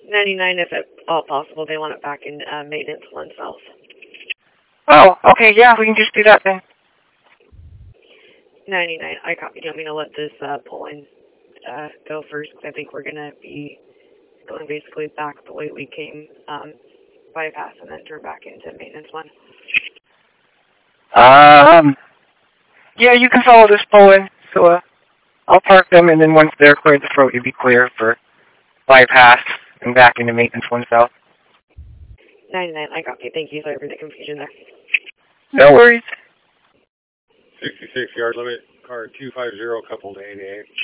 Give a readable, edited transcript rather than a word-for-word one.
99 if at all possible. They want it back in maintenance 1 south. Oh, okay, yeah, we can just do that then. 99, I copy. Do you want me to let this pull-in go first? I think we're going to be going basically back the way we came, bypass and then turn back into maintenance 1. Yeah, you can follow this pull-in. So, I'll park them, and then once they're cleared the throat, you'll be clear for bypass and back into maintenance 1 south. 99, I copy. Thank you. Sorry for the confusion there. No worries. 66 yard limit, car 250 coupled to 88.